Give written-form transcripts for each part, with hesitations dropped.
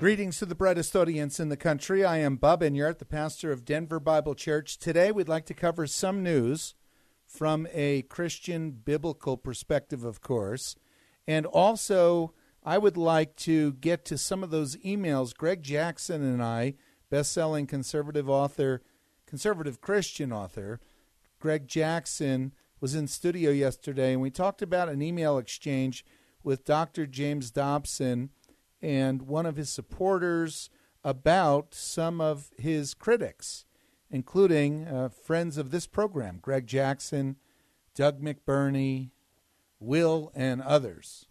Greetings to the brightest audience in the country. I am Bub Enyart, the pastor of Denver Bible Church. Today we'd like to cover some news from a Christian biblical perspective, of course. And also, I would like to get to some of those emails. Greg Jackson and I, best-selling conservative Christian author, Greg Jackson was in studio yesterday, and we talked about an email exchange with Dr. James Dobson and one of his supporters about some of his critics, including friends of this program, Greg Jackson, Doug McBurney, Will, and others.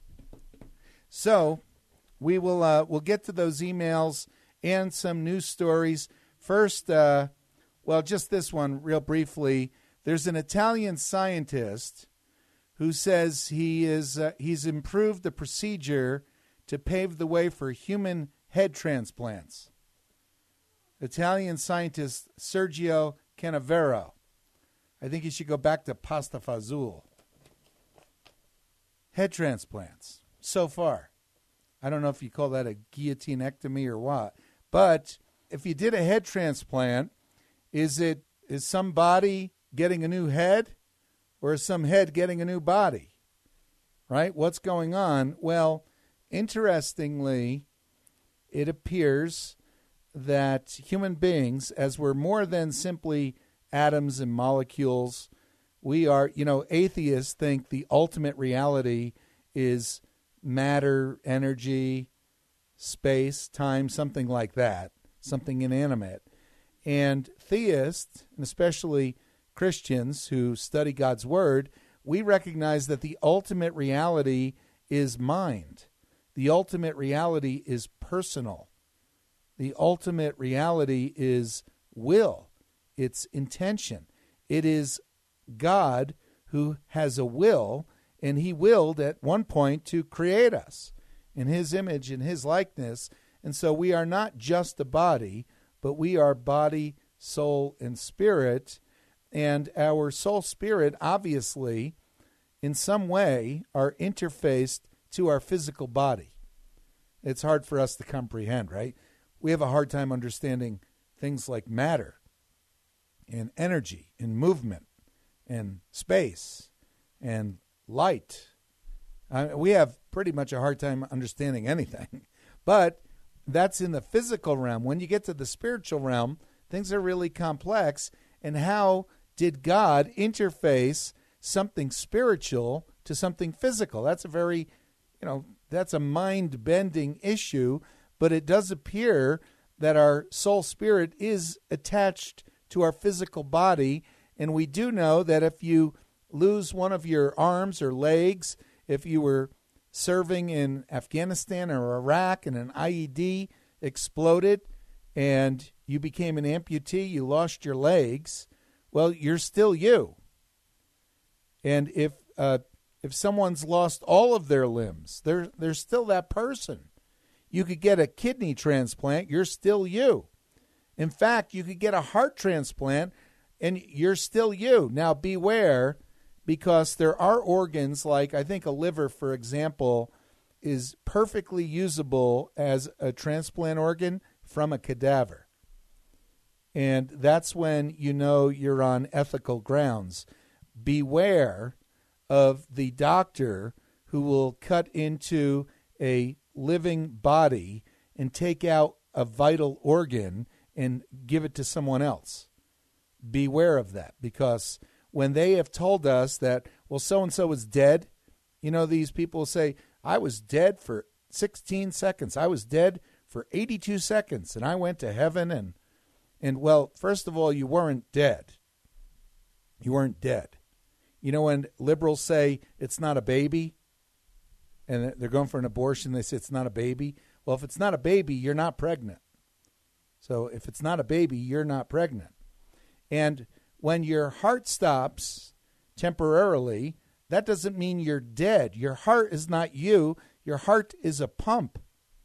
So we'll get to those emails and some news stories. First, just this one real briefly. There's an Italian scientist who says he's improved the procedure to pave the way for human head transplants. Italian scientist Sergio Canavero. I think he should go back to pasta fazool. Head transplants, so far. I don't know if you call that a guillotinectomy or what, but if you did a head transplant, is some body getting a new head, or is some head getting a new body? Right? What's going on? Well, interestingly, it appears that human beings, as we're more than simply atoms and molecules, we are, atheists think the ultimate reality is matter, energy, space, time, something like that, something inanimate. And theists, and especially Christians who study God's Word, we recognize that the ultimate reality is mind. The ultimate reality is personal. The ultimate reality is will. It's intention. It is God who has a will, and he willed at one point to create us in his image and his likeness. And so we are not just a body, but we are body, soul, and spirit. And our soul spirit, obviously, in some way, are interfaced to our physical body. It's hard for us to comprehend, right? We have a hard time understanding things like matter and energy and movement and space and light. We have pretty much a hard time understanding anything. But that's in the physical realm. When you get to the spiritual realm, things are really complex. And how did God interface something spiritual to something physical? That's a very, that's a mind-bending issue, but it does appear that our soul spirit is attached to our physical body, and we do know that if you lose one of your arms or legs, if you were serving in Afghanistan or Iraq and an IED exploded and you became an amputee, you lost your legs, well, you're still you. And if someone's lost all of their limbs, they're still that person. You could get a kidney transplant, you're still you. In fact, you could get a heart transplant, and you're still you. Now, beware, because there are organs, like I think a liver, for example, is perfectly usable as a transplant organ from a cadaver. And that's when you know you're on ethical grounds. Beware of the doctor who will cut into a living body and take out a vital organ and give it to someone else. Beware of that, because when they have told us that, well, so-and-so is dead, these people say, I was dead for 16 seconds. I was dead for 82 seconds, and I went to heaven. And well, first of all, you weren't dead. You weren't dead. When liberals say it's not a baby, and they're going for an abortion, they say it's not a baby. Well, if it's not a baby, you're not pregnant. So if it's not a baby, you're not pregnant. And when your heart stops temporarily, that doesn't mean you're dead. Your heart is not you. Your heart is a pump.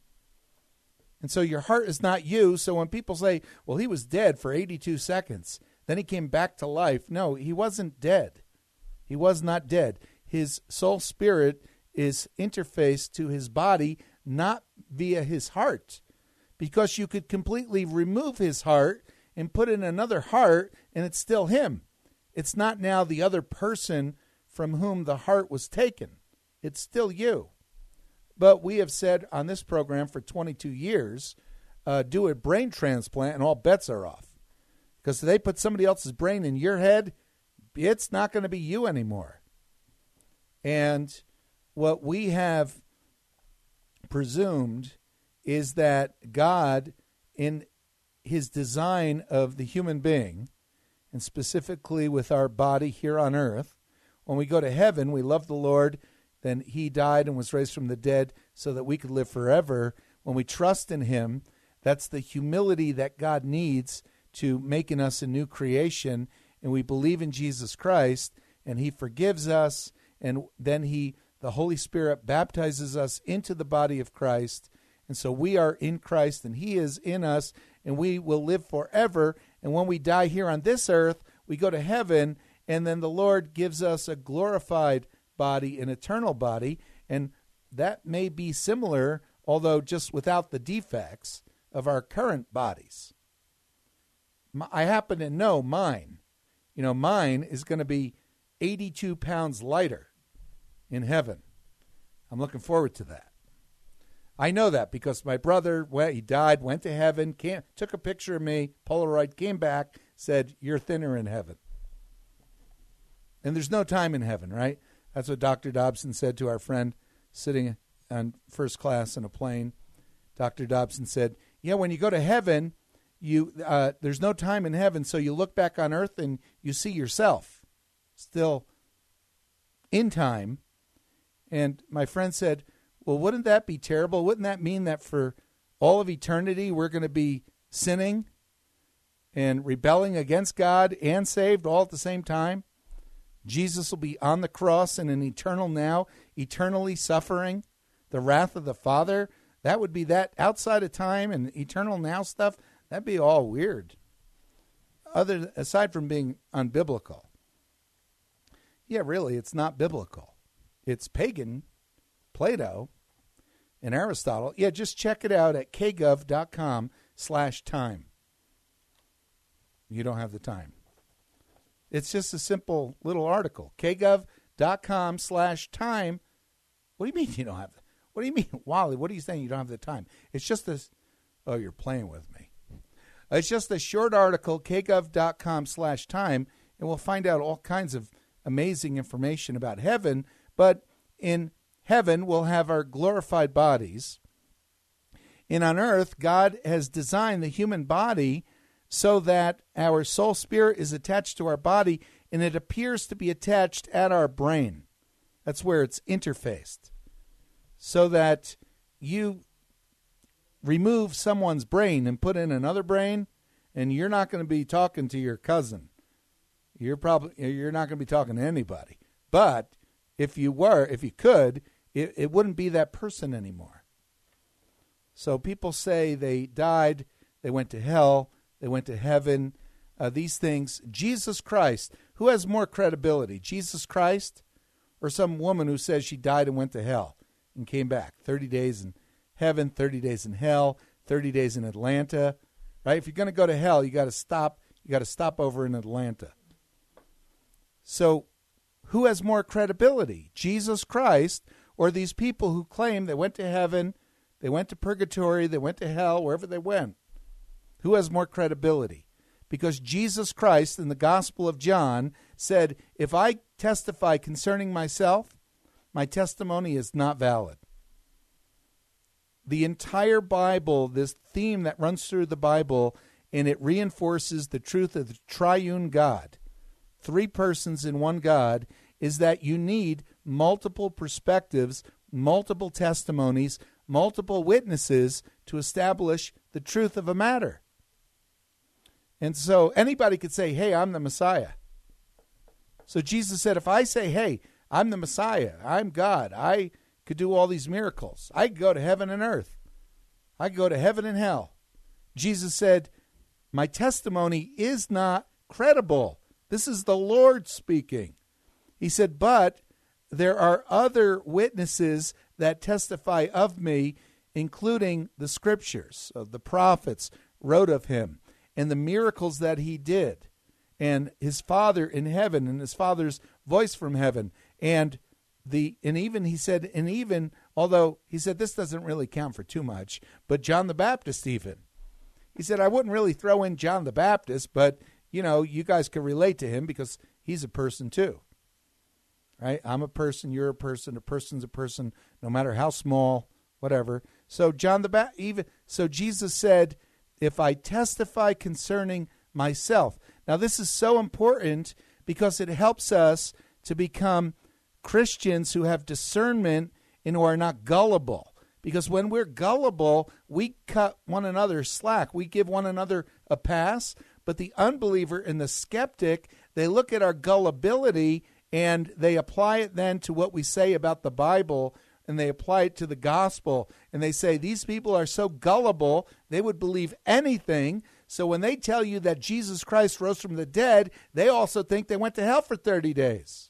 And so your heart is not you. So when people say, well, he was dead for 82 seconds, then he came back to life. No, he wasn't dead. He was not dead. His soul spirit is interfaced to his body. not via his heart, because you could completely remove his heart and put in another heart, and it's still him. It's not now the other person from whom the heart was taken. It's still you. But we have said on this program for 22 years, do a brain transplant and all bets are off. Because if they put somebody else's brain in your head, it's not going to be you anymore. And what we have presumed is that God, in his design of the human being, and specifically with our body here on earth, when we go to heaven, we love the Lord, then he died and was raised from the dead so that we could live forever. When we trust in him, that's the humility that God needs to making us a new creation, and we believe in Jesus Christ, and he forgives us, and then the Holy Spirit baptizes us into the body of Christ, and so we are in Christ, and he is in us, and we will live forever. And when we die here on this earth, we go to heaven, and then the Lord gives us a glorified body, an eternal body, and that may be similar, although just without the defects of our current bodies. I happen to know mine. Mine is going to be 82 pounds lighter in heaven. I'm looking forward to that. I know that because my brother, he died, went to heaven, took a picture of me, Polaroid, came back, said, "You're thinner in heaven." And there's no time in heaven, right? That's what Dr. Dobson said to our friend sitting on first class in a plane. Dr. Dobson said, yeah, when you go to heaven, there's no time in heaven, so you look back on earth and you see yourself still in time. And my friend said, well, wouldn't that be terrible? Wouldn't that mean that for all of eternity we're going to be sinning and rebelling against God and saved all at the same time? Jesus will be on the cross in an eternal now, eternally suffering the wrath of the Father. That would be that outside of time and eternal now stuff. That'd be all weird. Aside from being unbiblical. Yeah, really, it's not biblical. It's pagan, Plato, and Aristotle. Yeah, just check it out at kgov.com/time. You don't have the time. It's just a simple little article. kgov.com/time. What do you mean you don't have the? What do you mean, Wally? What are you saying you don't have the time? It's just this. Oh, you're playing with me. It's just a short article, kgov.com/time, and we'll find out all kinds of amazing information about heaven. But in heaven, we'll have our glorified bodies. And on earth, God has designed the human body so that our soul spirit is attached to our body, and it appears to be attached at our brain. That's where it's interfaced. So that you remove someone's brain and put in another brain, and you're not going to be talking to your cousin. You're not going to be talking to anybody. But if you could, it wouldn't be that person anymore. So people say they died, they went to hell, they went to heaven. These things, Jesus Christ, who has more credibility, Jesus Christ or some woman who says she died and went to hell and came back? 30 days in heaven, 30 days in hell, 30 days in Atlanta, right? If you're going to go to hell, you got to stop over in Atlanta. So who has more credibility, Jesus Christ or these people who claim they went to heaven, they went to purgatory, they went to hell, wherever they went? Who has more credibility? Because Jesus Christ in the Gospel of John said, if I testify concerning myself, my testimony is not valid. The entire Bible, this theme that runs through the Bible, and it reinforces the truth of the triune God, three persons in one God, is that you need multiple perspectives, multiple testimonies, multiple witnesses to establish the truth of a matter. And so anybody could say, hey, I'm the Messiah. So Jesus said, if I say, hey, I'm the Messiah, I'm God, I could do all these miracles, I could go to heaven and earth, I could go to heaven and hell. Jesus said, my testimony is not credible. This is the Lord speaking. He said, but there are other witnesses that testify of me, including the scriptures of the prophets wrote of him and the miracles that he did, and his Father in heaven and his Father's voice from heaven. And even although he said this doesn't really count for too much, but John the Baptist even. He said, I wouldn't really throw in John the Baptist, but, you guys can relate to him because he's a person too. Right? I'm a person, you're a person's a person, no matter how small, whatever. So so Jesus said, if I testify concerning myself. Now this is so important because it helps us to become Christians who have discernment and who are not gullible. Because when we're gullible, we cut one another slack. We give one another a pass. But the unbeliever and the skeptic, they look at our gullibility and they apply it then to what we say about the Bible, and they apply it to the gospel. And they say, these people are so gullible, they would believe anything. So when they tell you that Jesus Christ rose from the dead, they also think they went to hell for 30 days.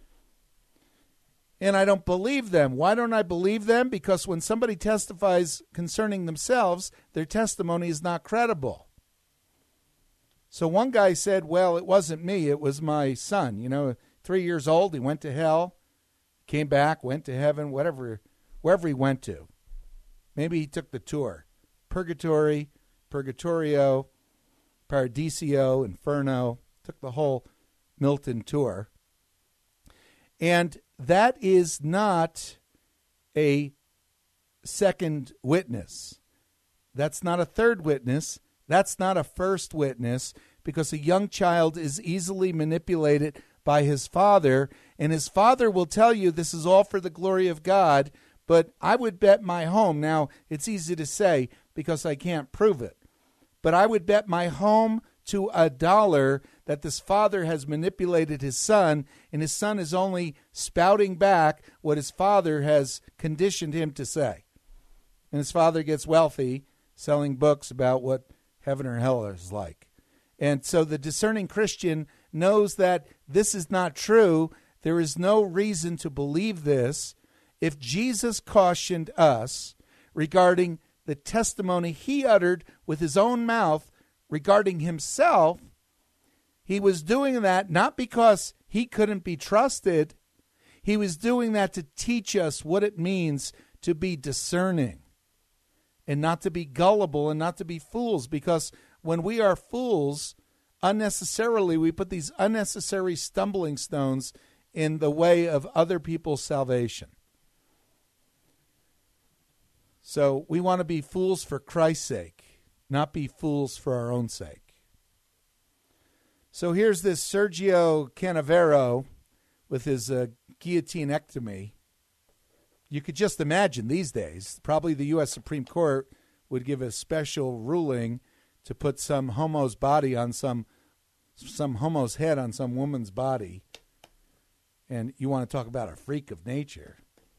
And I don't believe them. Why don't I believe them? Because when somebody testifies concerning themselves, their testimony is not credible. So one guy said, well, it wasn't me, it was my son. 3 years old, he went to hell, came back, went to heaven, wherever he went to. Maybe he took the tour. Purgatory, Purgatorio, Paradiso, Inferno, took the whole Milton tour. And that is not a second witness. That's not a third witness. That's not a first witness, because a young child is easily manipulated by his father, and his father will tell you this is all for the glory of God, but I would bet my home. Now, it's easy to say because I can't prove it, but I would bet my home to $1 that this father has manipulated his son, and his son is only spouting back what his father has conditioned him to say. And his father gets wealthy selling books about what heaven or hell is like. And so the discerning Christian knows that this is not true. There is no reason to believe this. If Jesus cautioned us regarding the testimony he uttered with his own mouth regarding himself, he was doing that not because he couldn't be trusted. He was doing that to teach us what it means to be discerning and not to be gullible and not to be fools. Because when we are fools, unnecessarily, we put these unnecessary stumbling stones in the way of other people's salvation. So we want to be fools for Christ's sake, not be fools for our own sake. So here's this Sergio Canavero with his guillotinectomy. You could just imagine these days, probably the U.S. Supreme Court would give a special ruling to put some homo's body on some homo's head on some woman's body. And you want to talk about a freak of nature.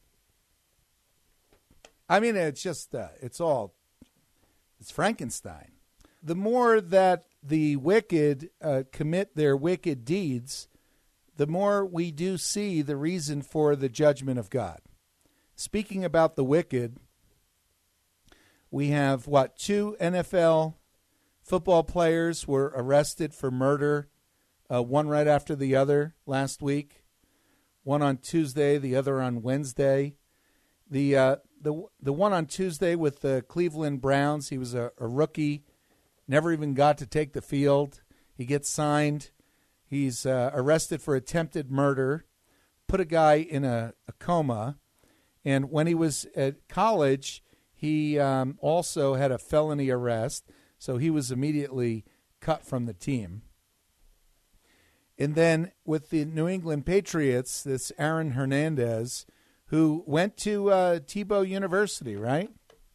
I mean, it's just, it's Frankenstein. The more that the wicked commit their wicked deeds, the more we do see the reason for the judgment of God. Speaking about the wicked, we have, two NFL football players were arrested for murder, one right after the other last week, one on Tuesday, the other on Wednesday. The one on Tuesday with the Cleveland Browns, he was a rookie, never even got to take the field. He gets signed. He's arrested for attempted murder, put a guy in a coma. And when he was at college, he also had a felony arrest, so he was immediately cut from the team. And then with the New England Patriots, this Aaron Hernandez, who went to Tebow University, right?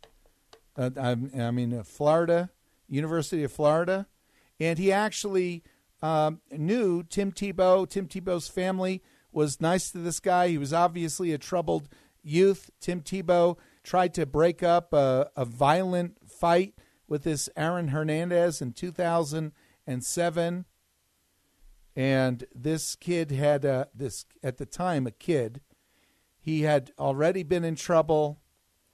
Florida, University of Florida. And he actually knew Tim Tebow. Tim Tebow's family was nice to this guy. He was obviously a troubled youth. Tim Tebow tried to break up a violent fight with this Aaron Hernandez in 2007. And this kid had, at the time, a kid. He had already been in trouble,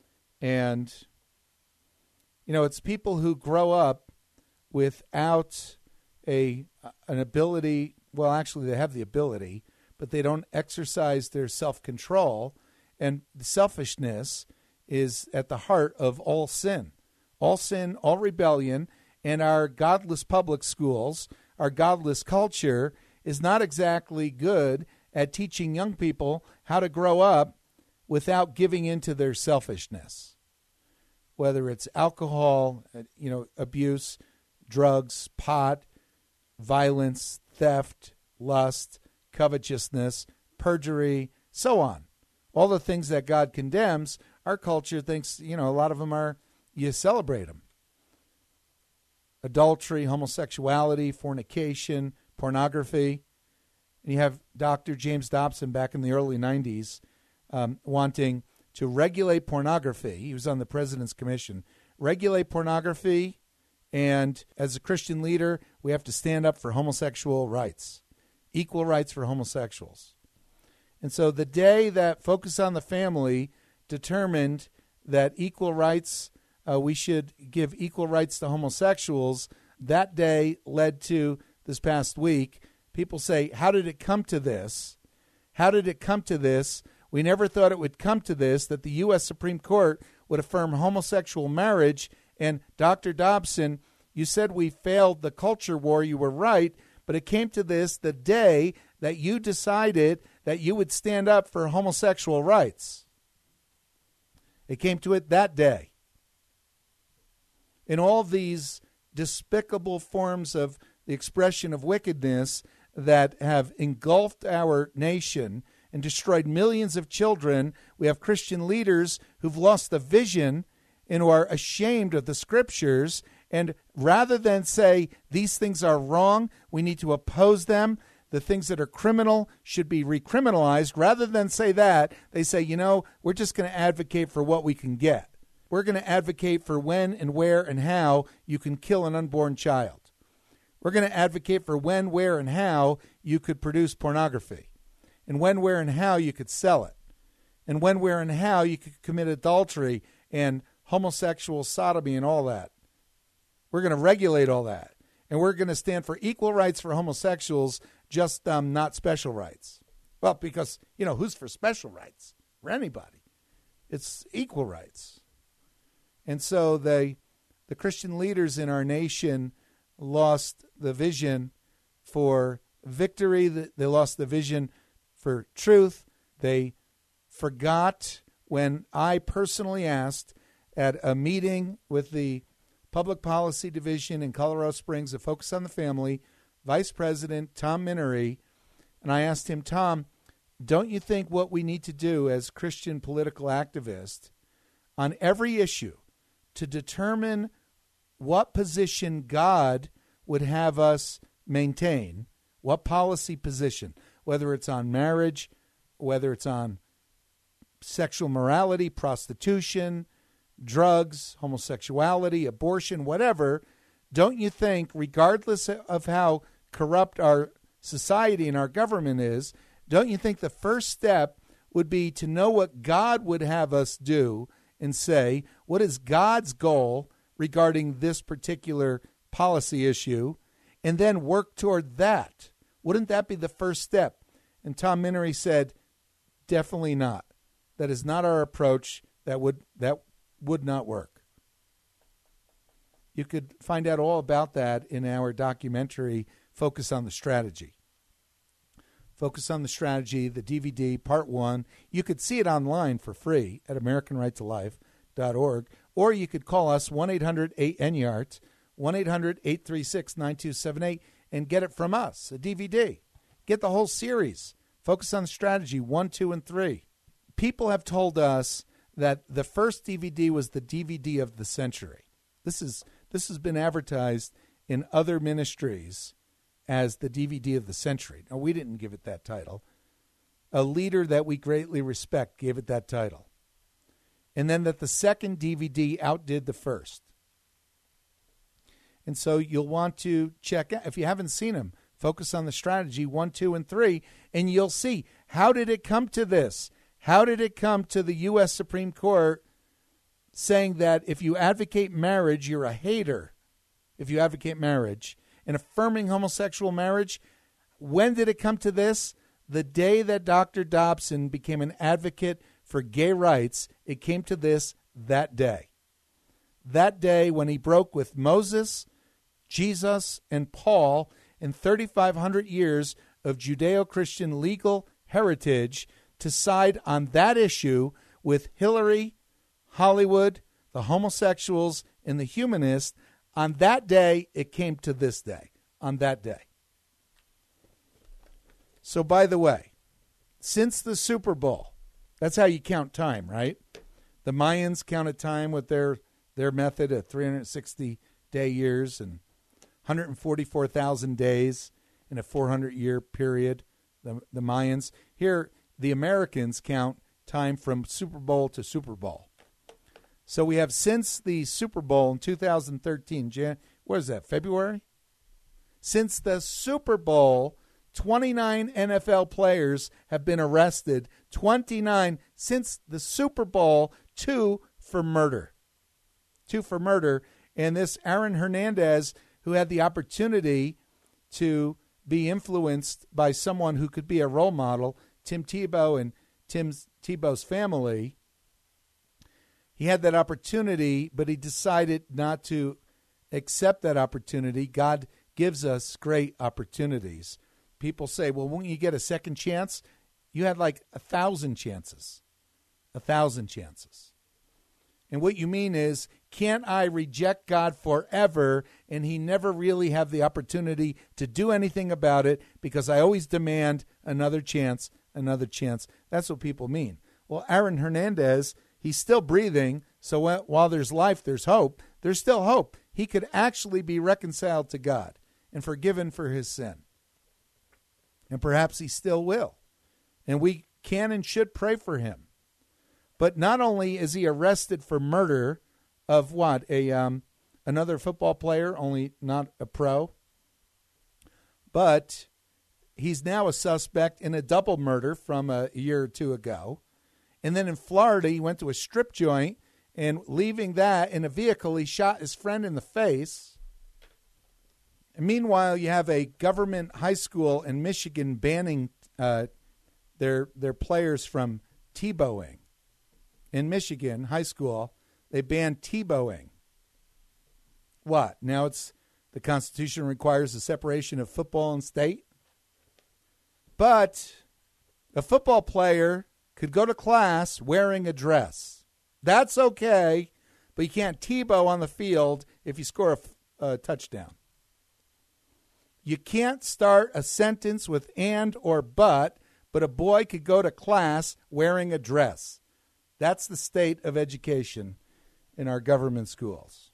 And, it's people who grow up without an ability. Well, actually, they have the ability, but they don't exercise their self-control. And the selfishness is at the heart of all sin, all rebellion. And our godless public schools, our godless culture is not exactly good at teaching young people how to grow up without giving into their selfishness, whether it's alcohol, abuse, drugs, pot, violence, theft, lust, covetousness, perjury, so on. All the things that God condemns, our culture thinks, a lot of them you celebrate them. Adultery, homosexuality, fornication, pornography. And you have Dr. James Dobson back in the early 90s wanting to regulate pornography. He was on the President's Commission. Regulate pornography, and as a Christian leader, we have to stand up for homosexual rights, equal rights for homosexuals. And so the day that Focus on the Family determined that equal rights, we should give equal rights to homosexuals, that day led to this past week. People say, how did it come to this? How did it come to this? We never thought it would come to this, that the U.S. Supreme Court would affirm homosexual marriage. And Dr. Dobson, you said we failed the culture war. You were right. But it came to this the day that you decided that you would stand up for homosexual rights. It came to it that day. In all these despicable forms of the expression of wickedness that have engulfed our nation and destroyed millions of children, we have Christian leaders who've lost the vision and who are ashamed of the Scriptures. And rather than say these things are wrong, we need to oppose them, the things that are criminal should be recriminalized, rather than say that, they say, we're just going to advocate for what we can get. We're going to advocate for when and where and how you can kill an unborn child. We're going to advocate for when, where, and how you could produce pornography, and when, where, and how you could sell it, and when, where, and how you could commit adultery and homosexual sodomy and all that. We're going to regulate all that, and we're going to stand for equal rights for homosexuals, just not special rights. Well, because, who's for special rights? For anybody. It's equal rights. And so the Christian leaders in our nation lost the vision for victory. They lost the vision for truth. They forgot when I personally asked at a meeting with the Public Policy Division in Colorado Springs to Focus on the Family, Vice President Tom Minery, and I asked him, Tom, don't you think what we need to do as Christian political activists on every issue to determine what position God would have us maintain, what policy position, whether it's on marriage, whether it's on sexual morality, prostitution, drugs, homosexuality, abortion, whatever, don't you think, regardless of how corrupt our society and our government is, don't you think the first step would be to know what God would have us do and say, what is God's goal regarding this particular policy issue, and then work toward that? Wouldn't that be the first step? And Tom Minery said, definitely not. That is not our approach. That would not work. You could find out all about that in our documentary, Focus on the Strategy. Focus on the Strategy, the DVD, Part 1. You could see it online for free at AmericanRightToLife.org, or you could call us 1-800-8-NYART, 1-800-836-9278, and get it from us, a DVD. Get the whole series, Focus on the Strategy, 1, 2, and 3. People have told us that the first DVD was the DVD of the century. This has been advertised in other ministries as the DVD of the century. Now, we didn't give it that title. A leader that we greatly respect gave it that title. And then that the second DVD outdid the first. And so you'll want to check out, if you haven't seen them, Focus on the Strategy 1, 2, and 3, and you'll see, how did it come to this? How did it come to the U.S. Supreme Court saying that if you advocate marriage, you're a hater. If you advocate marriage and affirming homosexual marriage, when did it come to this? The day that Dr. Dobson became an advocate for gay rights, it came to this that day. That day when he broke with Moses, Jesus, and Paul in 3,500 years of Judeo-Christian legal heritage to side on that issue with Hillary, Hollywood, the homosexuals, and the humanists. On that day, it came to this day, on that day. So, by the way, since the Super Bowl, that's how you count time, right? The Mayans counted time with their method of 360-day years and 144,000 days in a 400-year period, the Mayans. Here, the Americans count time from Super Bowl to Super Bowl. So we have since the Super Bowl in 2013, what is that, February? Since the Super Bowl, 29 NFL players have been arrested. 29 since the Super Bowl, 2 for murder. 2 for murder. And this Aaron Hernandez, who had the opportunity to be influenced by someone who could be a role model, Tim Tebow and Tim Tebow's family, he had that opportunity, but he decided not to accept that opportunity. God gives us great opportunities. People say, well, won't you get a second chance? You had like 1,000 chances. 1,000 chances. And what you mean is, can't I reject God forever and he never really have the opportunity to do anything about it because I always demand another chance, another chance? That's what people mean. Well, Aaron Hernandez, he's still breathing, so while there's life, there's hope. There's still hope. He could actually be reconciled to God and forgiven for his sin. And perhaps he still will. And we can and should pray for him. But not only is he arrested for murder of what? Another football player, only not a pro. But he's now a suspect in a double murder from a year or two ago. And then in Florida, he went to a strip joint, and leaving that in a vehicle, he shot his friend in the face. And meanwhile, you have a government high school in Michigan banning their players from Tebowing. In Michigan, high school, they banned Tebowing. What? Now it's the Constitution requires the separation of football and state? But a football player could go to class wearing a dress. That's okay, but you can't Tebow on the field if you score a touchdown. You can't start a sentence with and or but a boy could go to class wearing a dress. That's the state of education in our government schools.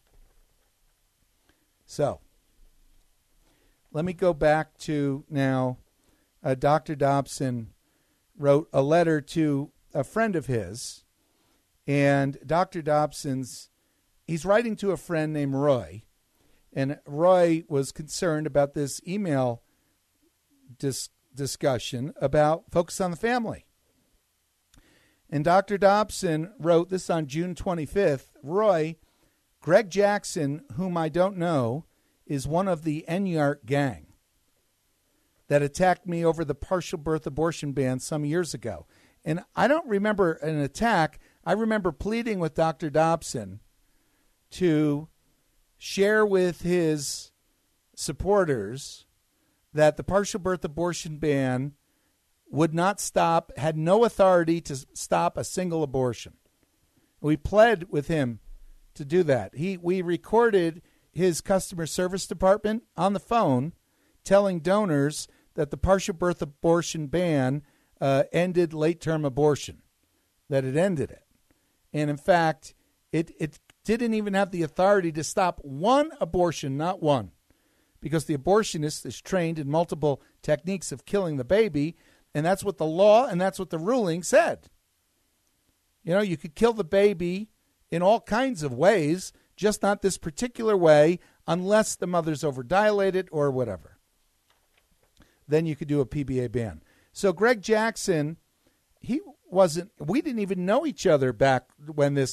So, let me go back to now. Dr. Dobson wrote a letter to a friend of his, and Dr. he's writing to a friend named Roy, and Roy was concerned about this email discussion about focus on the family. And Dr. Dobson wrote this on June 25th. Roy, Greg Jackson, whom I don't know, is one of the Enyart gang that attacked me over the partial birth abortion ban some years ago. And I don't remember an attack. I remember pleading with Dr. Dobson to share with his supporters that the partial birth abortion ban would not stop, had no authority to stop a single abortion. We pled with him to do that. We recorded his customer service department on the phone telling donors that the partial birth abortion ban ended late-term abortion, that it ended it. And in fact, it didn't even have the authority to stop one abortion, not one, because the abortionist is trained in multiple techniques of killing the baby. And that's what the law and that's what the ruling said. You know, you could kill the baby in all kinds of ways, just not this particular way, unless the mother's overdilated or whatever. Then you could do a PBA ban. So Greg Jackson, we didn't even know each other back when this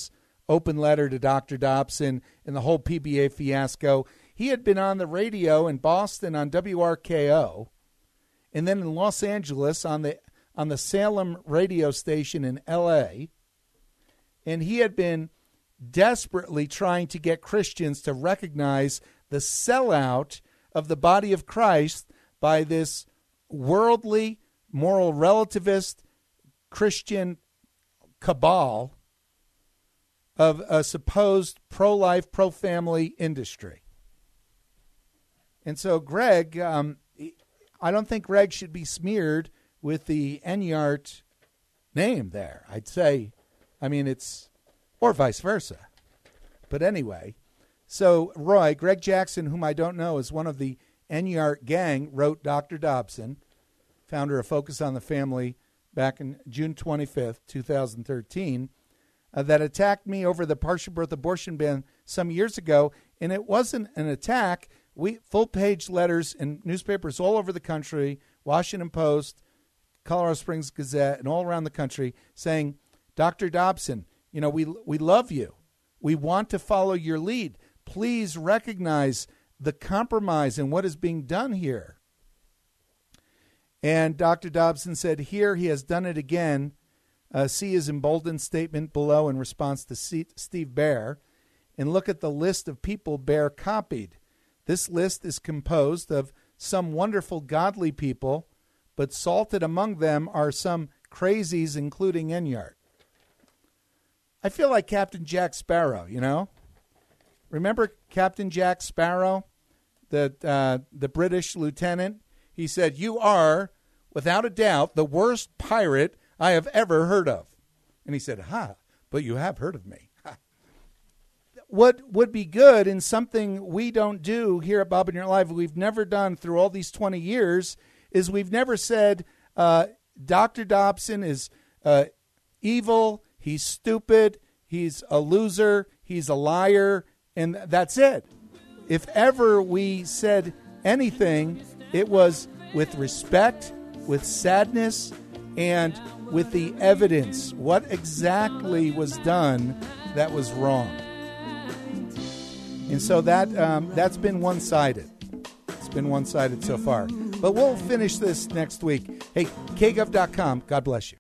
open letter to Dr. Dobson and the whole PBA fiasco. He had been on the radio in Boston on WRKO, and then in Los Angeles on the Salem radio station in L.A., and he had been desperately trying to get Christians to recognize the sellout of the body of Christ by this worldly, moral relativist Christian cabal of a supposed pro-life, pro-family industry. And so Greg, I don't think Greg should be smeared with the Enyart name there. I'd say, or vice versa. But anyway, so Roy, Greg Jackson, whom I don't know, is one of the Enyart gang, wrote Dr. Dobson, founder of Focus on the Family, back in June 25th, 2013, that attacked me over the partial birth abortion ban some years ago. And it wasn't an attack. Full-page letters in newspapers all over the country, Washington Post, Colorado Springs Gazette, and all around the country saying, Dr. Dobson, we love you. We want to follow your lead. Please recognize the compromise and what is being done here. And Dr. Dobson said, here he has done it again. See his emboldened statement below in response to Steve Baer. And look at the list of people Baer copied. This list is composed of some wonderful godly people, but salted among them are some crazies, including Enyart. I feel like Captain Jack Sparrow, Remember Captain Jack Sparrow, the British lieutenant? He said, you are, without a doubt, the worst pirate I have ever heard of. And he said, but you have heard of me. What would be good, and something we don't do here at Bob in Your Life, we've never done through all these 20 years, is we've never said Dr. Dobson is evil, he's stupid, he's a loser, he's a liar, and that's it. If ever we said anything, it was with respect, with sadness, and with the evidence. What exactly was done that was wrong? And so that's been one-sided. It's been one-sided so far. But we'll finish this next week. Hey, kgov.com. God bless you.